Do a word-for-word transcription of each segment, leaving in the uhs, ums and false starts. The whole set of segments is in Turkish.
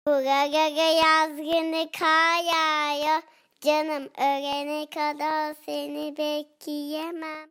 Buralara yaz günü kar yağıyor. Canım ölene kadar seni bekleyemem.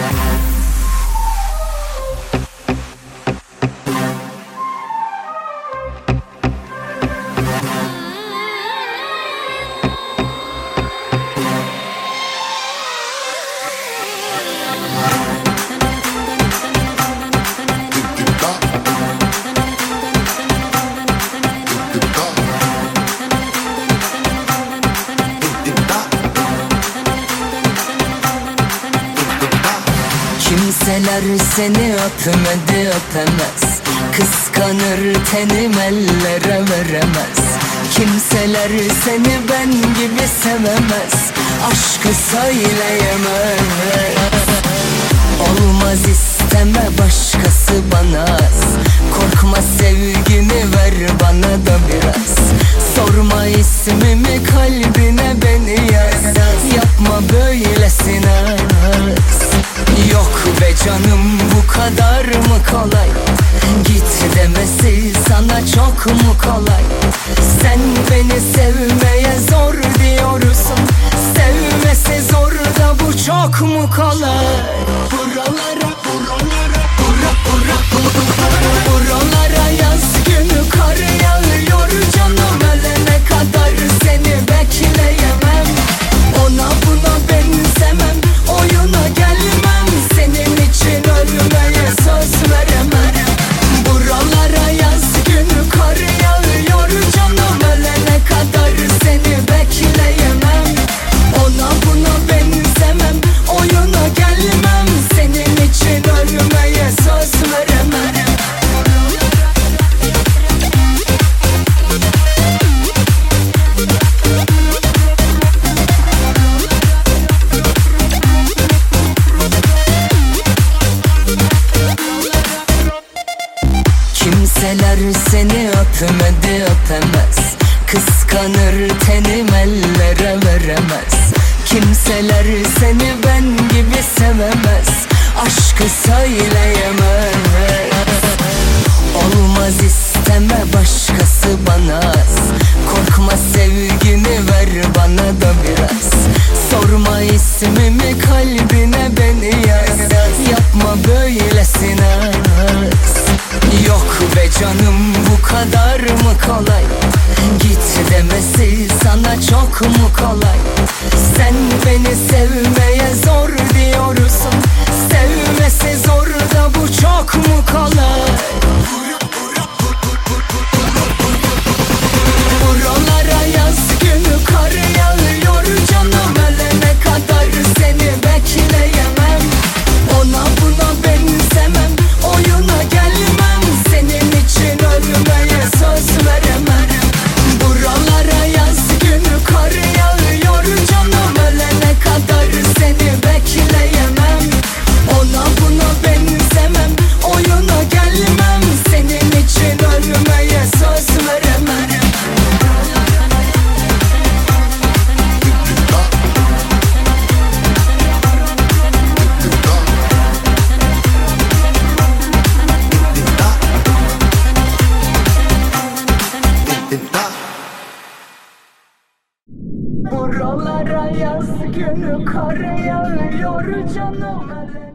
Kimseler seni öpmedi öpemez, kıskanır tenim ellere veremez. Kimseler seni ben gibi sevemez, aşkı söyleyemez. Olmaz isteme başkası bana az, korkma sevgini ver bana da biraz. Sorma ismimi kalbine beni yaz, yapma böylesine. Yok be canım bu kadar mı kolay, git demesi sana çok mu kolay? Sen beni sevmeye zor diyorsun, sevmesi zor da bu çok mu kolay? Buralara, buralara, bura, bura, bura, buralara yaz günü kar yağıyor canım. Ölene kadar seni bekleyemem, ona buna benzemem, oyuna gelmem, senin için ölmeye söz veremem. Buralara yaz günü kar yağıyor canım. Ölene kadar seni bekleyemem, ona buna benzemem, oyuna gelmem, senin için ölmeye söz veremem. Kimseler seni öpmedi öpemez, kıskanır tenim ellere veremez. Kimseler seni ben gibi sevemez, aşkı söyleyemez. Olmaz isteme başkası bana az, korkma sevgini ver bana da biraz. Sorma ismimi kalbine beni yaz, yapma böylesine. Yok be canım bu kadar mı kolay, git demesi sana çok mu kolay? Sen beni sevmeye zor diyorsun, sevmesi zor da bu çok mu kolay? Buralara yaz günü kar yağıyor canım. Ölene kadar seni bekleyemem, ona buna benzemem, oyuna gelmem, senin için ölmeye söz veremem. Buralara yaz günü kar yağıyor canım. Ölene kadar seni bekleyemem, ona buna benzemem, oyuna gelmem, senin için ölmeye söz veremem. Buralara yaz günü kar yağıyor canım.